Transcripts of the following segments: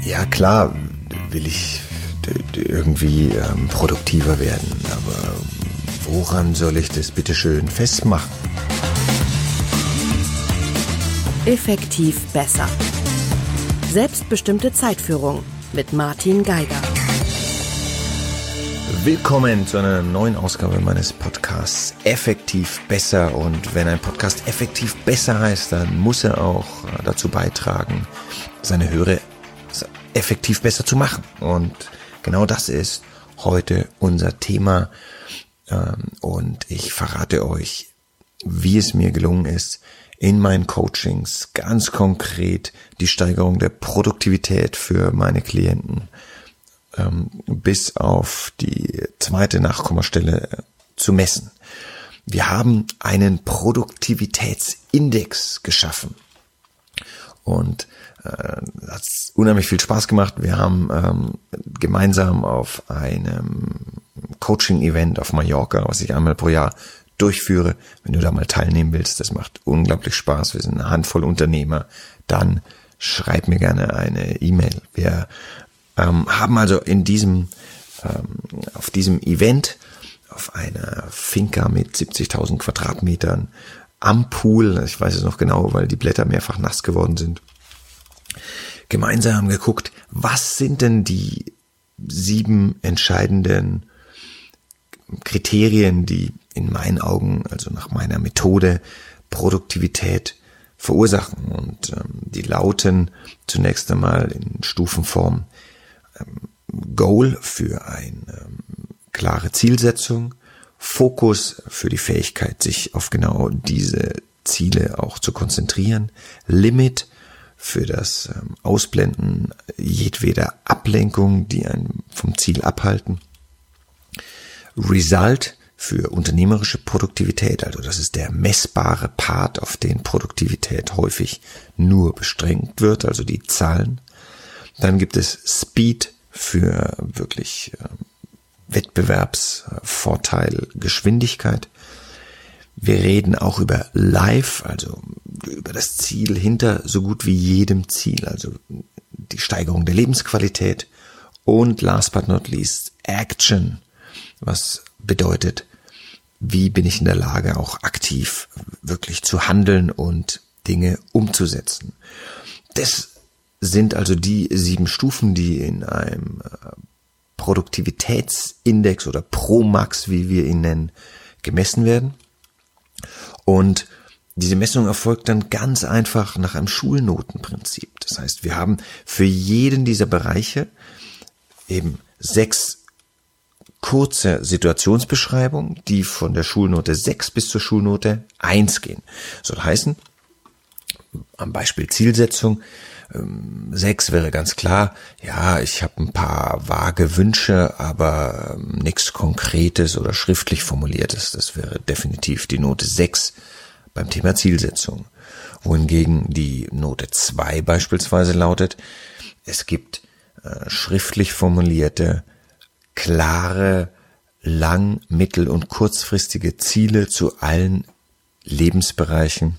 Ja klar, will ich irgendwie produktiver werden, aber woran soll ich das bitte schön festmachen? Effektiv besser. Selbstbestimmte Zeitführung mit Martin Geiger. Willkommen zu einer neuen Ausgabe meines Podcasts Effektiv besser. Und wenn ein Podcast effektiv besser heißt, dann muss er auch dazu beitragen, seine Hörer effektiv besser zu machen. Und genau das ist heute unser Thema. Und ich verrate euch, wie es mir gelungen ist, in meinen Coachings ganz konkret die Steigerung der Produktivität für meine Klienten bis auf die zweite Nachkommastelle zu messen. Wir haben einen Produktivitätsindex geschaffen und hat unheimlich viel Spaß gemacht. Wir haben gemeinsam auf einem Coaching-Event auf Mallorca, was ich einmal pro Jahr durchführe, wenn du da mal teilnehmen willst, das macht unglaublich Spaß. Wir sind eine Handvoll Unternehmer, dann schreib mir gerne eine E-Mail. Wir haben also auf diesem Event, auf einer Finca mit 70.000 Quadratmetern am Pool, ich weiß es noch genau, weil die Blätter mehrfach nass geworden sind, gemeinsam geguckt, was sind denn die 7 entscheidenden Kriterien, die in meinen Augen, also nach meiner Methode, Produktivität verursachen. Und die lauten zunächst einmal in Stufenform Goal für eine klare Zielsetzung, Fokus für die Fähigkeit, sich auf genau diese Ziele auch zu konzentrieren, Limit für das Ausblenden jedweder Ablenkung, die einen vom Ziel abhalten, Result für unternehmerische Produktivität, also das ist der messbare Part, auf den Produktivität häufig nur beschränkt wird, also die Zahlen. Dann gibt es Speed für wirklich Wettbewerbsvorteil, Geschwindigkeit. Wir reden auch über Life, also über das Ziel hinter so gut wie jedem Ziel, also die Steigerung der Lebensqualität. Und last but not least Action, was bedeutet, wie bin ich in der Lage, auch aktiv wirklich zu handeln und Dinge umzusetzen. Das sind also die 7 Stufen, die in einem Produktivitätsindex oder Promax, wie wir ihn nennen, gemessen werden. Und diese Messung erfolgt dann ganz einfach nach einem Schulnotenprinzip. Das heißt, wir haben für jeden dieser Bereiche eben 6 kurze Situationsbeschreibungen, die von der Schulnote 6 bis zur Schulnote 1 gehen. Soll heißen, am Beispiel Zielsetzung, 6 wäre ganz klar, ja, ich habe ein paar vage Wünsche, aber nichts Konkretes oder schriftlich Formuliertes. Das wäre definitiv die Note 6 beim Thema Zielsetzung. Wohingegen die Note 2 beispielsweise lautet, es gibt schriftlich formulierte, klare, lang-, mittel- und kurzfristige Ziele zu allen Lebensbereichen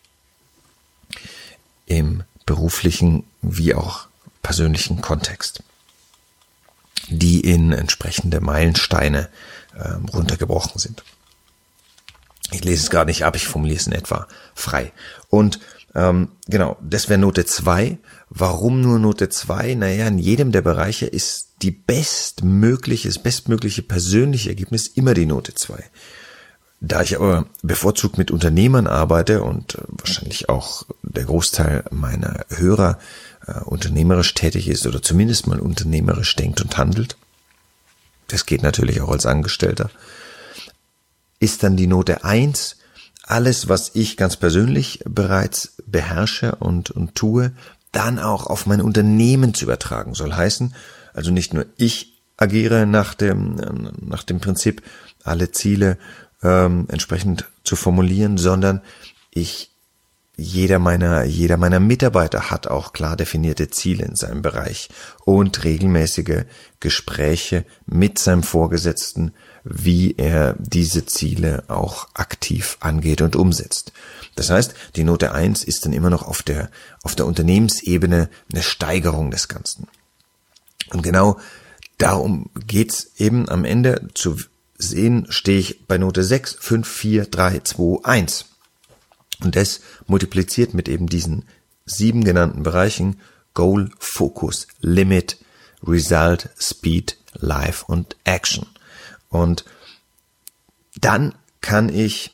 im beruflichen wie auch persönlichen Kontext, die in entsprechende Meilensteine runtergebrochen sind. Ich lese es gar nicht ab, ich formuliere es in etwa frei. Und genau, das wäre Note 2. Warum nur Note 2? Naja, in jedem der Bereiche ist das bestmögliche persönliche Ergebnis immer die Note 2. Da ich aber bevorzugt mit Unternehmern arbeite und wahrscheinlich auch der Großteil meiner Hörer unternehmerisch tätig ist oder zumindest mal unternehmerisch denkt und handelt, das geht natürlich auch als Angestellter, ist dann die Note 1 alles, was ich ganz persönlich bereits beherrsche und tue, dann auch auf mein Unternehmen zu übertragen. Soll heißen, also nicht nur ich agiere nach dem Prinzip, alle Ziele entsprechend zu formulieren, sondern jeder meiner Mitarbeiter hat auch klar definierte Ziele in seinem Bereich und regelmäßige Gespräche mit seinem Vorgesetzten, wie er diese Ziele auch aktiv angeht und umsetzt. Das heißt, die Note 1 ist dann immer noch auf der Unternehmensebene eine Steigerung des Ganzen. Und genau darum geht's eben am Ende zu sehen, stehe ich bei Note 6, 5, 4, 3, 2, 1. Und das multipliziert mit eben diesen 7 genannten Bereichen Goal, Focus, Limit, Result, Speed, Life und Action. Und dann kann ich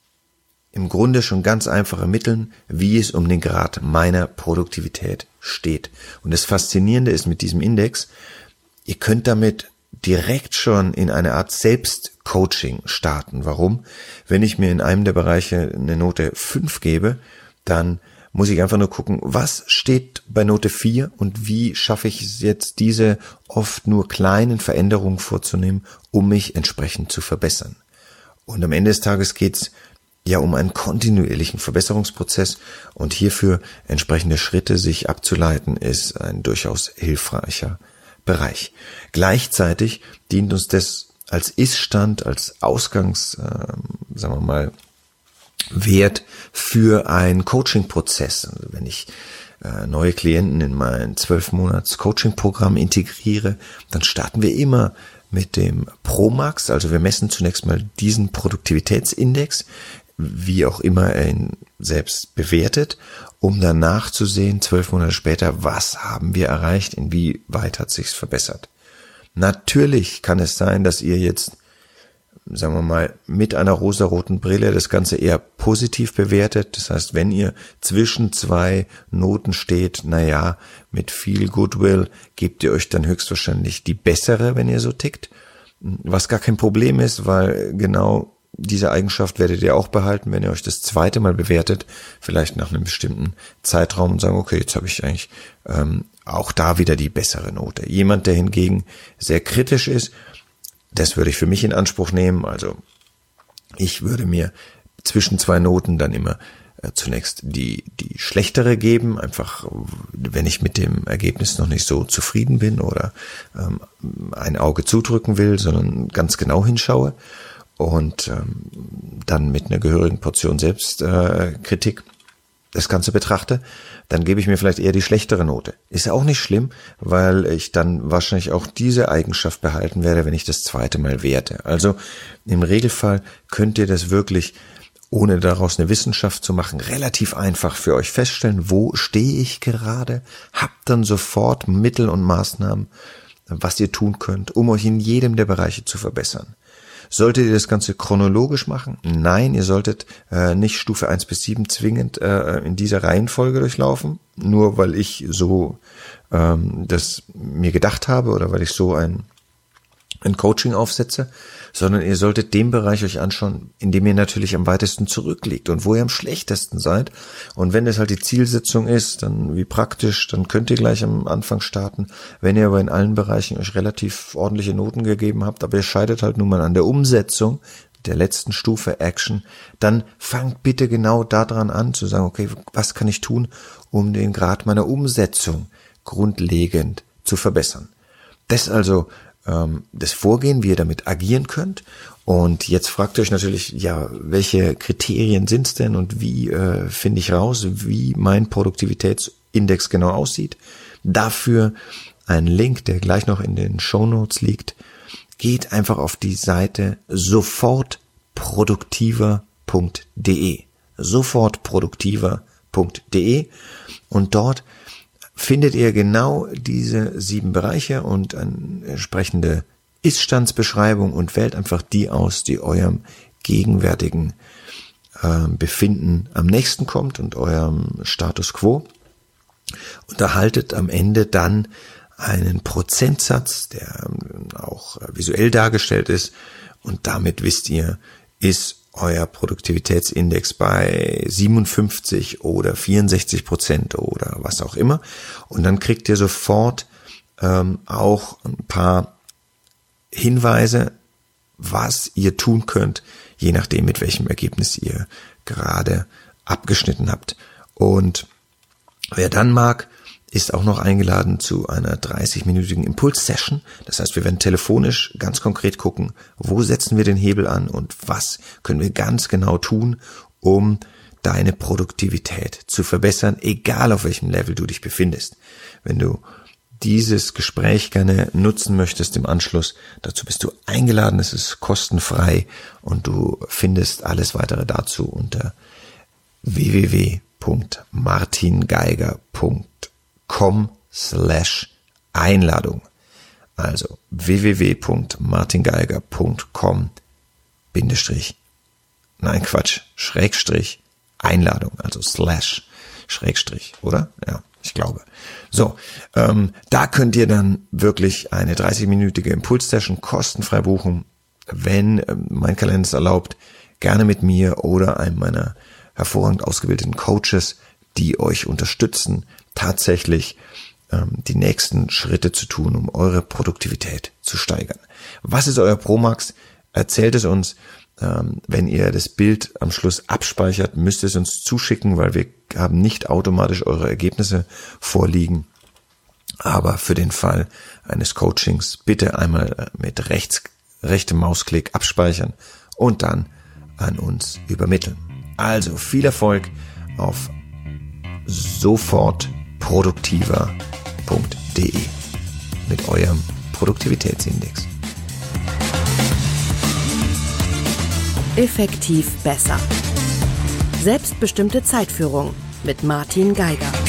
im Grunde schon ganz einfach ermitteln, wie es um den Grad meiner Produktivität steht. Und das Faszinierende ist mit diesem Index, ihr könnt damit direkt schon in eine Art Selbstcoaching starten. Warum? Wenn ich mir in einem der Bereiche eine Note 5 gebe, dann muss ich einfach nur gucken, was steht bei Note 4 und wie schaffe ich es jetzt, diese oft nur kleinen Veränderungen vorzunehmen, um mich entsprechend zu verbessern. Und am Ende des Tages geht's ja um einen kontinuierlichen Verbesserungsprozess und hierfür entsprechende Schritte sich abzuleiten, ist ein durchaus hilfreicher Bereich. Gleichzeitig dient uns das als Ist-Stand, als Ausgangs, sagen wir mal, Wert für einen Coaching-Prozess. Also wenn ich neue Klienten in mein 12-Monats-Coaching-Programm integriere, dann starten wir immer mit dem Promax. Also wir messen zunächst mal diesen Produktivitätsindex, wie auch immer er ihn selbst bewertet, um danach zu sehen, 12 Monate später, was haben wir erreicht, inwieweit hat sich's verbessert. Natürlich kann es sein, dass ihr jetzt, sagen wir mal, mit einer rosaroten Brille das Ganze eher positiv bewertet. Das heißt, wenn ihr zwischen 2 Noten steht, naja, mit viel Goodwill gebt ihr euch dann höchstwahrscheinlich die bessere, wenn ihr so tickt. Was gar kein Problem ist, weil genau diese Eigenschaft werdet ihr auch behalten, wenn ihr euch das zweite Mal bewertet, vielleicht nach einem bestimmten Zeitraum und sagen, okay, jetzt habe ich eigentlich auch da wieder die bessere Note. Jemand, der hingegen sehr kritisch ist, das würde ich für mich in Anspruch nehmen. Also ich würde mir zwischen 2 Noten dann immer zunächst die schlechtere geben, einfach wenn ich mit dem Ergebnis noch nicht so zufrieden bin oder ein Auge zudrücken will, sondern ganz genau hinschaue und dann mit einer gehörigen Portion Selbstkritik das Ganze betrachte, dann gebe ich mir vielleicht eher die schlechtere Note. Ist ja auch nicht schlimm, weil ich dann wahrscheinlich auch diese Eigenschaft behalten werde, wenn ich das zweite Mal werte. Also im Regelfall könnt ihr das wirklich, ohne daraus eine Wissenschaft zu machen, relativ einfach für euch feststellen, wo stehe ich gerade, habt dann sofort Mittel und Maßnahmen, was ihr tun könnt, um euch in jedem der Bereiche zu verbessern. Solltet ihr das Ganze chronologisch machen? Nein, ihr solltet nicht Stufe 1 bis 7 zwingend in dieser Reihenfolge durchlaufen, nur weil ich so das mir gedacht habe oder weil ich so ein Coaching aufsetze, sondern ihr solltet den Bereich euch anschauen, in dem ihr natürlich am weitesten zurückliegt und wo ihr am schlechtesten seid. Und wenn das halt die Zielsetzung ist, dann wie praktisch, dann könnt ihr gleich am Anfang starten. Wenn ihr aber in allen Bereichen euch relativ ordentliche Noten gegeben habt, aber ihr scheitert halt nun mal an der Umsetzung der letzten Stufe Action, dann fangt bitte genau daran an zu sagen, okay, was kann ich tun, um den Grad meiner Umsetzung grundlegend zu verbessern. Das also das Vorgehen, wie ihr damit agieren könnt. Und jetzt fragt ihr euch natürlich, ja, welche Kriterien sind's denn und wie finde ich raus, wie mein Produktivitätsindex genau aussieht. Dafür ein Link, der gleich noch in den Shownotes liegt. Geht einfach auf die Seite sofortproduktiver.de. sofortproduktiver.de und dort findet ihr genau diese 7 Bereiche und eine entsprechende Ist-Standsbeschreibung und wählt einfach die aus, die eurem gegenwärtigen Befinden am nächsten kommt und eurem Status Quo. Und erhaltet am Ende dann einen Prozentsatz, der auch visuell dargestellt ist. Und damit wisst ihr, ist euer Produktivitätsindex bei 57 oder 64% oder was auch immer. Und dann kriegt ihr sofort auch ein paar Hinweise, was ihr tun könnt, je nachdem, mit welchem Ergebnis ihr gerade abgeschnitten habt. Und wer dann mag, ist auch noch eingeladen zu einer 30-minütigen Impuls-Session. Das heißt, wir werden telefonisch ganz konkret gucken, wo setzen wir den Hebel an und was können wir ganz genau tun, um deine Produktivität zu verbessern, egal auf welchem Level du dich befindest. Wenn du dieses Gespräch gerne nutzen möchtest im Anschluss, dazu bist du eingeladen, es ist kostenfrei und du findest alles weitere dazu unter www.martingeiger.com/Einladung. Also www.martingeiger.com/Einladung, also / oder? Ja, ich glaube. So, da könnt ihr dann wirklich eine 30-minütige Impulssession kostenfrei buchen, wenn mein Kalender es erlaubt, gerne mit mir oder einem meiner hervorragend ausgebildeten Coaches, die euch unterstützen, tatsächlich die nächsten Schritte zu tun, um eure Produktivität zu steigern. Was ist euer Promax? Erzählt es uns. Wenn ihr das Bild am Schluss abspeichert, müsst ihr es uns zuschicken, weil wir haben nicht automatisch eure Ergebnisse vorliegen. Aber für den Fall eines Coachings bitte einmal mit rechtem Mausklick abspeichern und dann an uns übermitteln. Also viel Erfolg auf sofortproduktiver.de mit eurem Produktivitätsindex. Effektiv besser. Selbstbestimmte Zeitführung mit Martin Geiger.